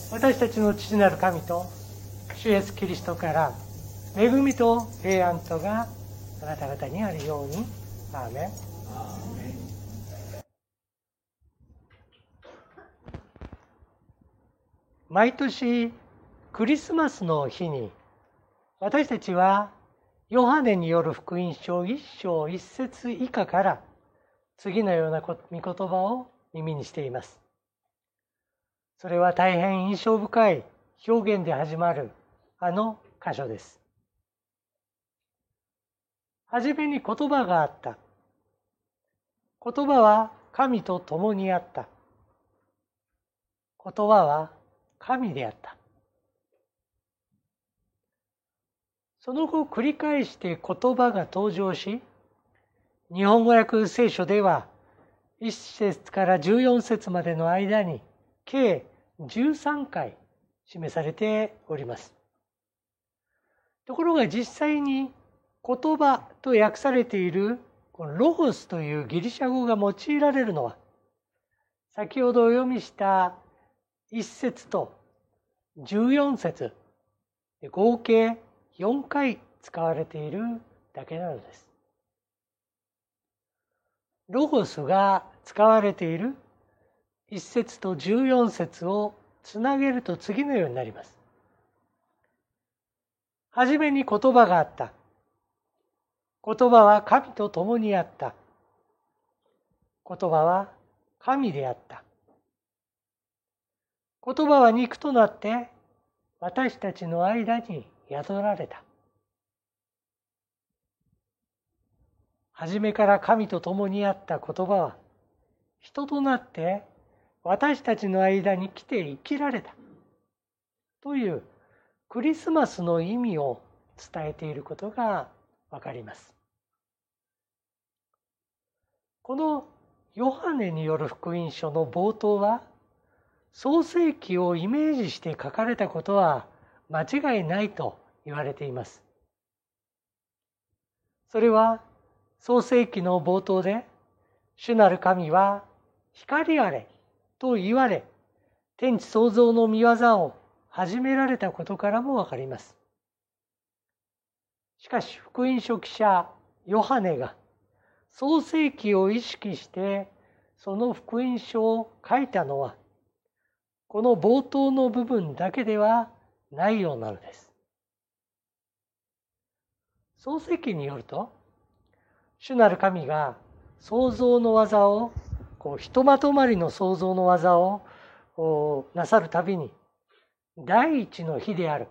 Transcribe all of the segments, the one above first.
私たちの父なる神と主イエスキリストから恵みと平安とがあなた方にあるように。アーメン。毎年クリスマスの日に私たちはヨハネによる福音書1章1節以下から次のような御言葉を耳にしています。それは大変印象深い表現で始まるあの箇所です。はじめに言葉があった。言葉は神と共にあった。言葉は神であった。その後繰り返して言葉が登場し、日本語訳聖書では1節から14節までの間に計13回示されております。ところが実際に言葉と訳されているこのロゴスというギリシャ語が用いられるのは、先ほどお読みした1節と14節合計4回使われているだけなのです。ロゴスが使われている1節と14節をつなげると次のようになります。はじめに言葉があった。言葉は神と共にあった。言葉は神であった。言葉は肉となって私たちの間に宿られた。はじめから神と共にあった言葉は人となって私たちの間に来て生きられたというクリスマスの意味を伝えていることがわかります。このヨハネによる福音書の冒頭は創世記をイメージして書かれたことは間違いないと言われています。それは創世記の冒頭で主なる神は光あれと言われ天地創造の御業を始められたことからもわかります。しかし福音書記者ヨハネが創世記を意識してその福音書を書いたのはこの冒頭の部分だけではないようなのです。創世記によると主なる神が創造の技をひとまとまりの創造の技をなさるたびに第一の日である、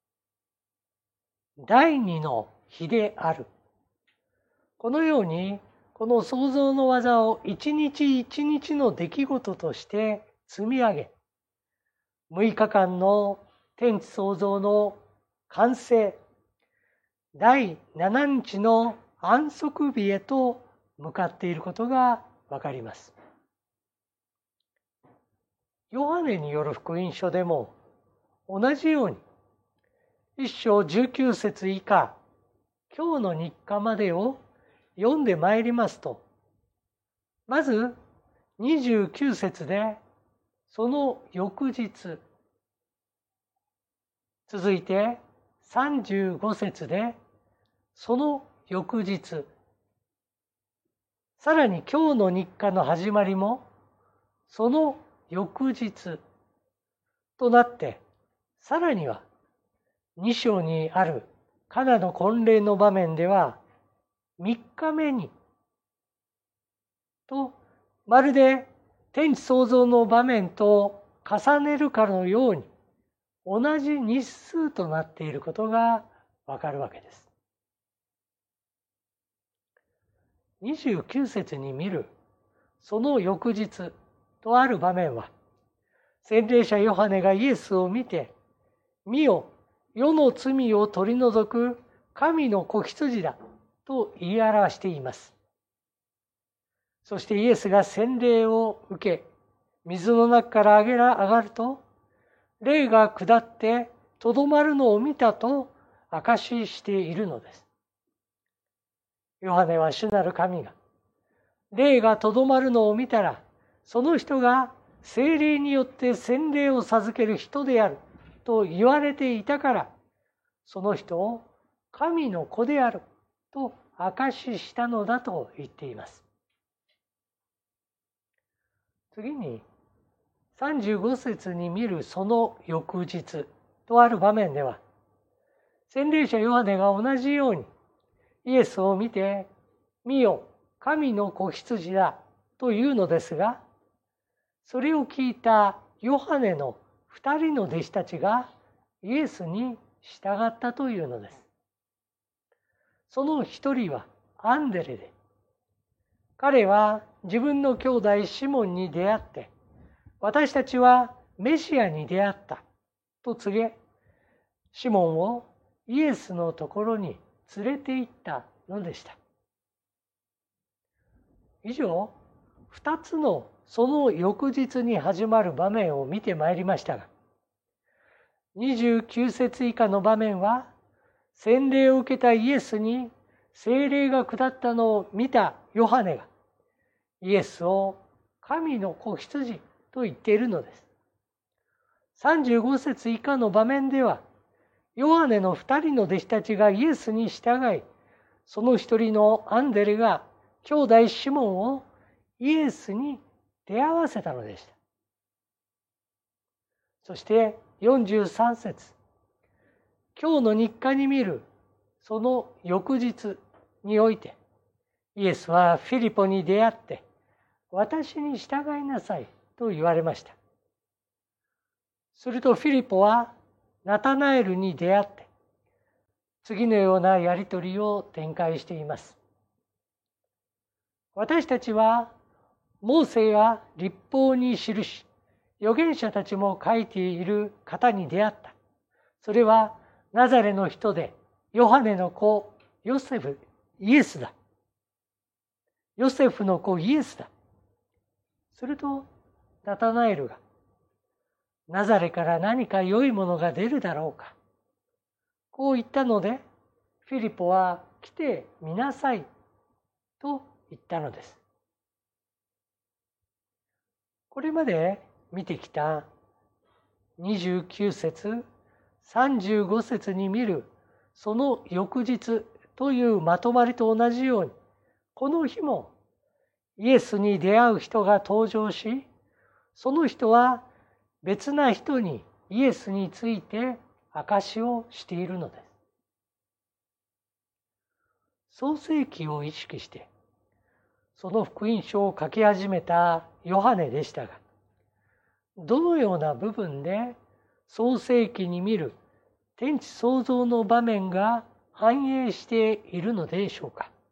第二の日である、このようにこの創造の技を一日一日の出来事として積み上げ、6日間の天地創造の完成、第7日の安息日へと向かっていることがわかります。ヨハネによる福音書でも同じように1章19節以下、今日の日課までを読んでまいりますと、まず29節でその翌日、続いて35節でその翌日、さらに今日の日課の始まりもその翌日となって、さらには2章にあるカナの婚礼の場面では3日目にと、まるで天地創造の場面と重ねるかのように同じ日数となっていることがわかるわけです。29節に見るその翌日とある場面は、洗礼者ヨハネがイエスを見て、見よ、世の罪を取り除く神の子羊だと言い表しています。そしてイエスが洗礼を受け、水の中から上がると、霊が下ってとどまるのを見たと証ししているのです。ヨハネは主なる神が霊がとどまるのを見たら、その人が聖霊によって洗礼を授ける人であると言われていたから、その人を神の子であると証ししたのだと言っています。次に35節に見るその翌日とある場面では、洗礼者ヨハネが同じようにイエスを見て、見よ、神の子羊だというのですが、それを聞いたヨハネの2人の弟子たちがイエスに従ったというのです。その一人はアンデレで、彼は自分の兄弟シモンに出会って、私たちはメシアに出会ったと告げ、シモンをイエスのところに連れて行ったのでした。以上、2つのその翌日に始まる場面を見てまいりましたが、29節以下の場面は、洗礼を受けたイエスに聖霊が下ったのを見たヨハネが、イエスを神の子羊と言っているのです。35節以下の場面では、ヨハネの2人の弟子たちがイエスに従い、その一人のアンデレが兄弟シモンをイエスに出会わせたのでした。そして43節、今日の日課に見るその翌日において、イエスはフィリポに出会って、私に従いなさいと言われました。するとフィリポはナタナエルに出会って、次のようなやりとりを展開しています。私たちはモーセや律法に記し、預言者たちも書いている方に出会った。それはナザレの人でヨハネの子ヨセフイエスだ。ヨセフの子イエスだ。するとナタナエルが、ナザレから何か良いものが出るだろうか。こう言ったので、フィリポは来てみなさいと言ったのです。これまで見てきた29節、35節に見るその翌日というまとまりと同じように、この日もイエスに出会う人が登場し、その人は別な人にイエスについて証しをしているのです。創世記を意識してその福音書を書き始めたヨハネでしたが、どのような部分で創世記に見る天地創造の場面が反映しているのでしょうか。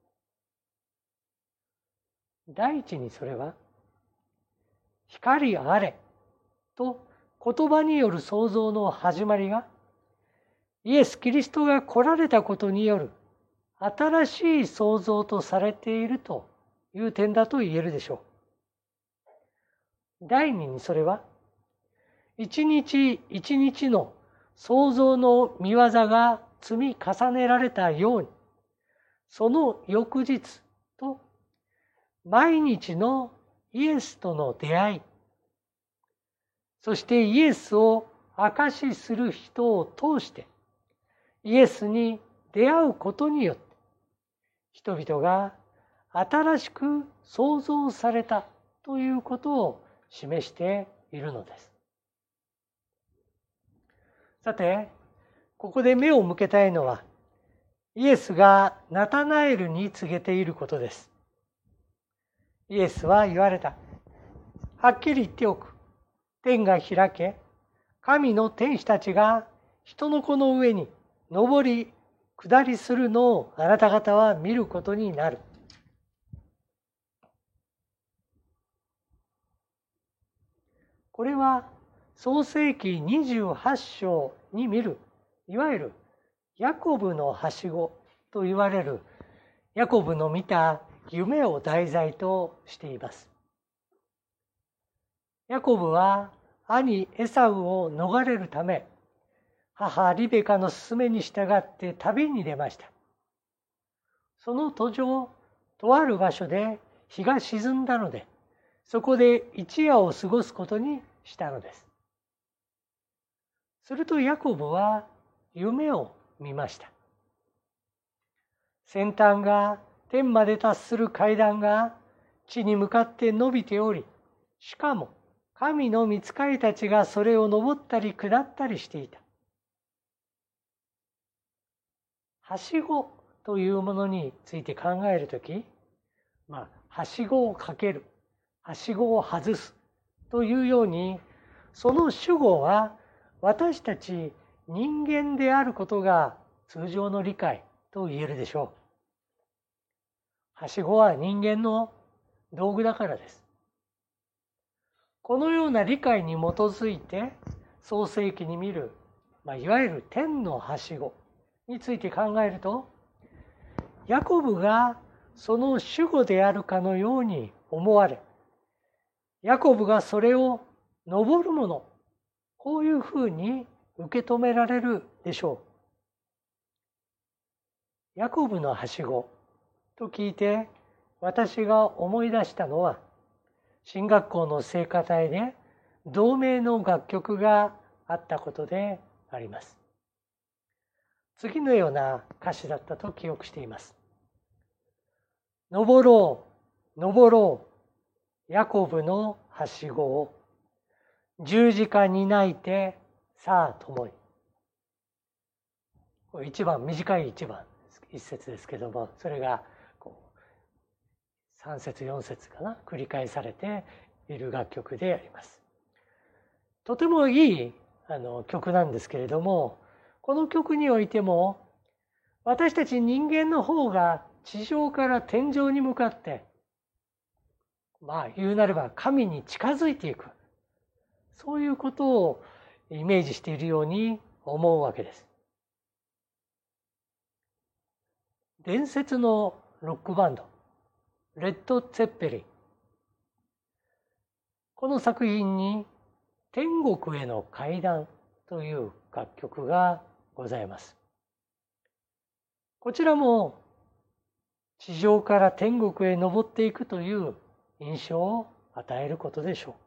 第一にそれは、光あれと言葉による創造の始まりが、イエス・キリストが来られたことによる新しい創造とされているという点だと言えるでしょう。第二にそれは、一日一日の創造の御業が積み重ねられたように、その翌日と毎日のイエスとの出会い、そしてイエスを証しする人を通して、イエスに出会うことによって、人々が新しく創造されたということを示しているのです。さて、ここで目を向けたいのは、イエスがナタナエルに告げていることです。イエスは言われた。はっきり言っておく。天が開け、神の天使たちが人の子の上に上り下りするのをあなた方は見ることになる。これは創世記28章に見る、いわゆるヤコブのはしごと言われるヤコブの見た夢を題材としています。ヤコブは兄エサウを逃れるため、母リベカの勧めに従って旅に出ました。その途上、とある場所で日が沈んだので、 そこで一夜を過ごすことにしたのです。するとヤコブは夢を見ました。先端が天まで達する階段が地に向かって伸びており、しかも神の御使いたちがそれを登ったり下ったりしていた。はしごというものについて考えるとき、はしごをかける、はしごを外すというように、その主語は私たち人間であることが通常の理解と言えるでしょう。はしごは人間の道具だからです。このような理解に基づいて創世記に見る、いわゆる天のはしごについて考えると、ヤコブがその主語であるかのように思われ、ヤコブがそれを登るもの、こういうふうに受け止められるでしょう。ヤコブのはしごと聞いて私が思い出したのは、神学校の聖歌隊で同名の楽曲があったことであります。次のような歌詞だったと記憶しています。登ろう、登ろう、ヤコブのはしごを、十字架に泣いてさあ共に。これ短い一節ですけども、それが3節4節かな、繰り返されている楽曲であります。とてもいい曲なんですけれども、この曲においても私たち人間の方が地上から天上に向かって、言うなれば神に近づいていく、そういうことをイメージしているように思うわけです。伝説のロックバンドレッド・ツェッペリン、この作品に天国への階段という楽曲がございます。こちらも地上から天国へ登っていくという印象を与えることでしょう。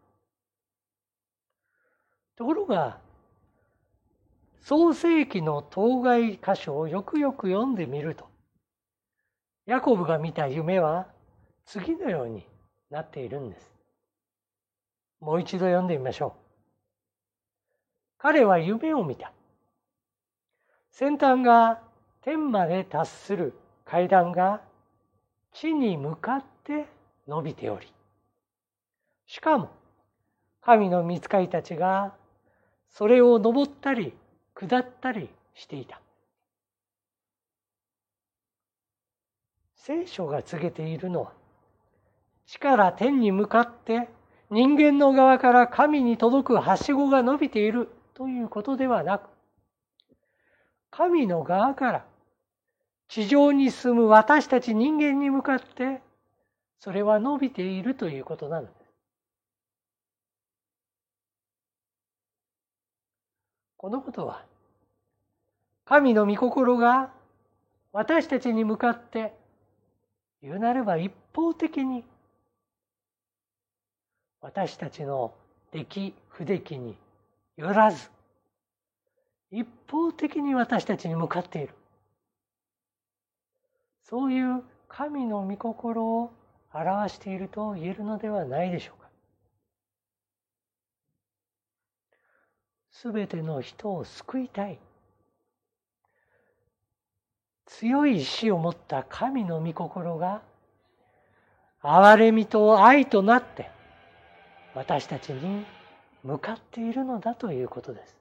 ところが創世記の当該箇所をよくよく読んでみると、ヤコブが見た夢は次のようになっているんです。もう一度読んでみましょう。彼は夢を見た。先端が天まで達する階段が地に向かって伸びており、しかも神の御使いたちがそれを登ったり下ったりしていた。聖書が告げているのは、地から天に向かって人間の側から神に届くはしごが伸びているということではなく、神の側から地上に住む私たち人間に向かってそれは伸びているということなのです。このことは神の御心が私たちに向かって言うなれば一方的に私たちの出来不出来によらず、一方的に私たちに向かっている、そういう神の御心を表していると言えるのではないでしょうか。すべての人を救いたい、強い意志を持った神の御心が憐れみと愛となって私たちに向かっているのだということです。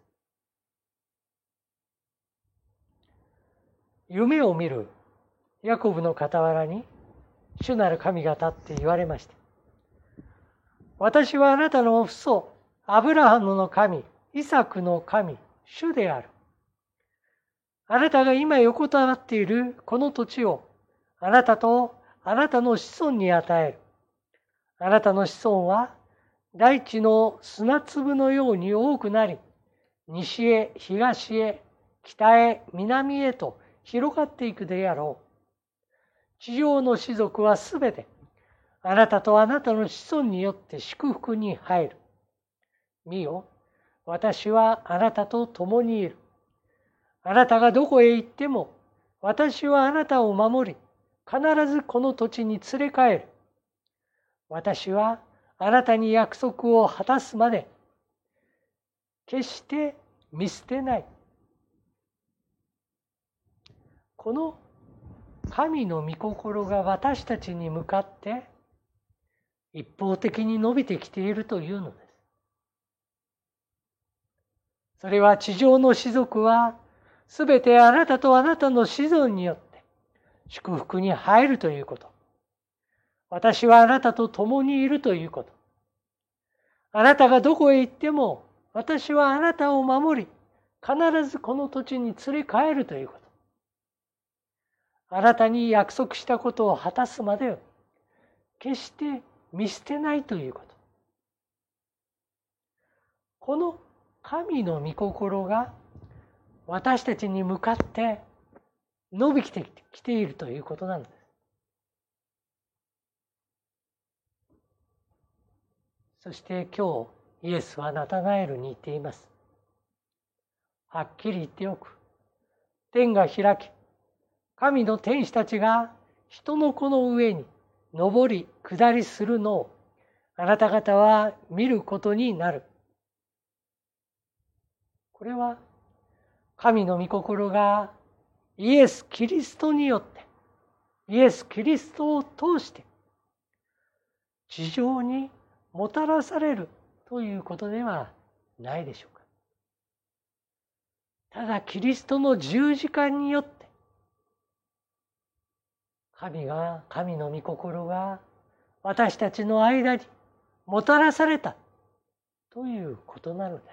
夢を見るヤコブの傍らに主なる神が立って言われました。私はあなたの父祖アブラハムの神、イサクの神、主である。あなたが今横たわっているこの土地をあなたとあなたの子孫に与える。あなたの子孫は大地の砂粒のように多くなり、西へ東へ北へ南へと広がっていくであろう。地上の士族はすべてあなたとあなたの子孫によって祝福に入る。見よ、私はあなたと共にいる。あなたがどこへ行っても、私はあなたを守り、必ずこの土地に連れ帰る。私はあなたに約束を果たすまで、決して見捨てない。この神の御心が私たちに向かって一方的に伸びてきているというのです。それは地上の士族はすべてあなたとあなたの子孫によって祝福に入るということ。私はあなたと共にいるということ。あなたがどこへ行っても私はあなたを守り、必ずこの土地に連れ帰るということ。あなたに約束したことを果たすまで決して見捨てないということ。この神の御心が私たちに向かって伸びてきているということなんです。そして今日イエスはナタナエルに言っています。はっきり言っておく。天が開き、神の天使たちが人の子の上に上り下りするのをあなた方は見ることになる。これは神の御心がイエス・キリストによって、イエス・キリストを通して地上にもたらされるということではないでしょうか。ただキリストの十字架によって神の御心が私たちの間にもたらされたということなのです。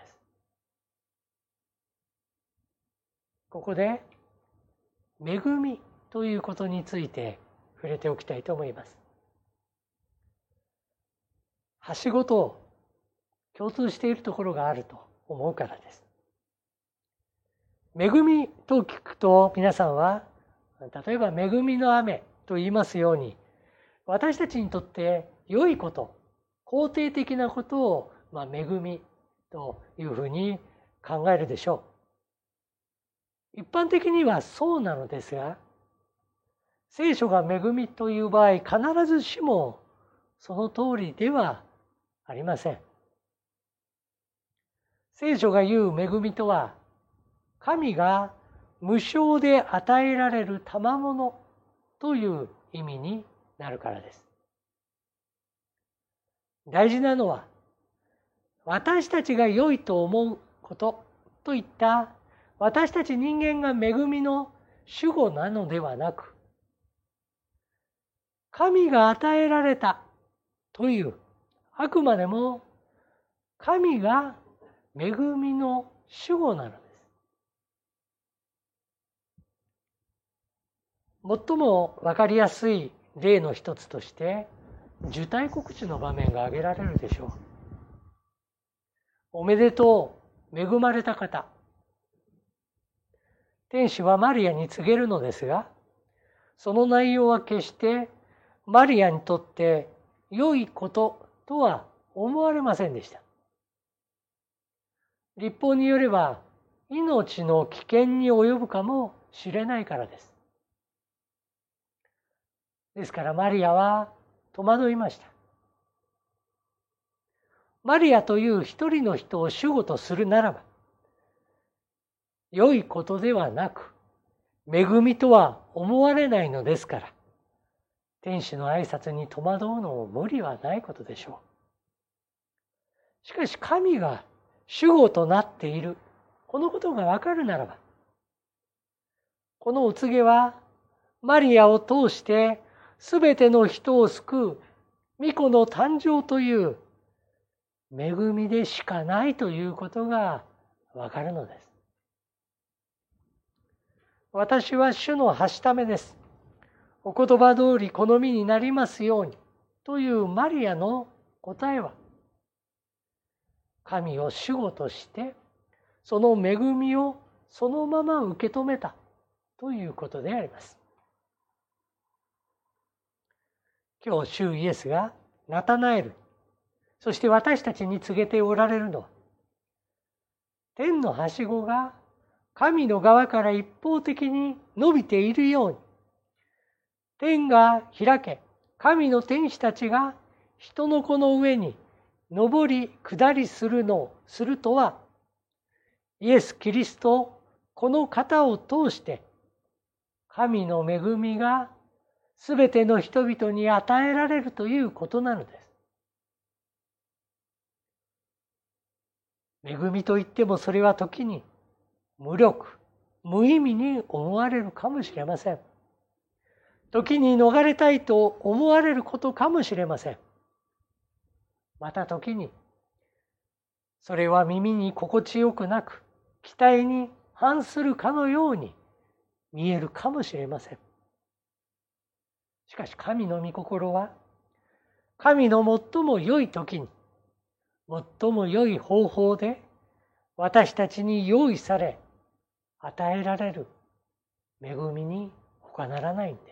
ここで恵みということについて触れておきたいと思います。はしごと共通しているところがあると思うからです。恵みと聞くと皆さんは例えば恵みの雨と言いますように私たちにとって良いこと、肯定的なことを恵みというふうに考えるでしょう。一般的にはそうなのですが、聖書が恵みという場合、必ずしもその通りではありません。聖書が言う恵みとは、神が無償で与えられる賜物という意味になるからです。大事なのは、私たちが良いと思うことといった私たち人間が恵みの主語なのではなく、神が与えられたという、あくまでも神が恵みの主語なのです。最もわかりやすい例の一つとして、受胎告知の場面が挙げられるでしょう。おめでとう、恵まれた方。天使はマリアに告げるのですが、その内容は決してマリアにとって良いこととは思われませんでした。律法によれば命の危険に及ぶかもしれないからです。ですからマリアは戸惑いました。マリアという一人の人を主語とするならば、良いことではなく、恵みとは思われないのですから、天使の挨拶に戸惑うのも無理はないことでしょう。しかし神が主語となっている、このことがわかるならば、このお告げはマリアを通してすべての人を救う御子の誕生という恵みでしかないということがわかるのです。私は主のはしためです。お言葉通り好みになりますようにというマリアの答えは、神を主語としてその恵みをそのまま受け止めたということであります。 今日主イエスがナタナエル、そして私たちに告げておられるのは、天のはしごが神の側から一方的に伸びているように、天が開け、神の天使たちが人の子の上に上り下りするとは、イエス・キリストこの方を通して神の恵みがすべての人々に与えられるということなのです。恵みといってもそれは時に無力、無意味に思われるかもしれません。時に逃れたいと思われることかもしれません。また時にそれは耳に心地よくなく、期待に反するかのように見えるかもしれません。しかし神の御心は、神の最も良い時に、最も良い方法で私たちに用意され、与えられる恵みに他ならないんです。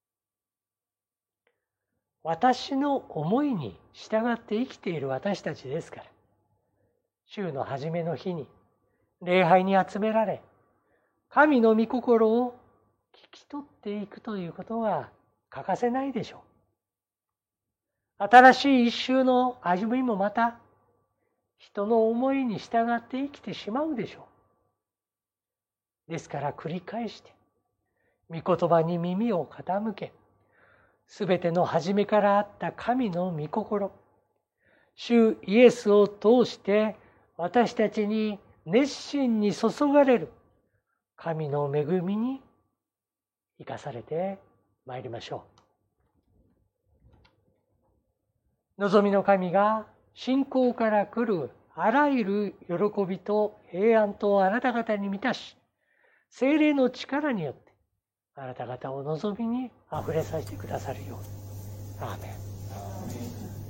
私の思いに従って生きている私たちですから、週の初めの日に礼拝に集められ、神の御心を聞き取っていくということは欠かせないでしょう。新しい一週の歩みもまた人の思いに従って生きてしまうでしょう。ですから繰り返して御言葉に耳を傾け、すべての初めからあった神の御心、主イエスを通して私たちに熱心に注がれる神の恵みに生かされてまいりましょう。望みの神が信仰から来るあらゆる喜びと平安とあなた方に満たし、聖霊の力によってあなた方を望みにあふれさせてくださるように。アーメン。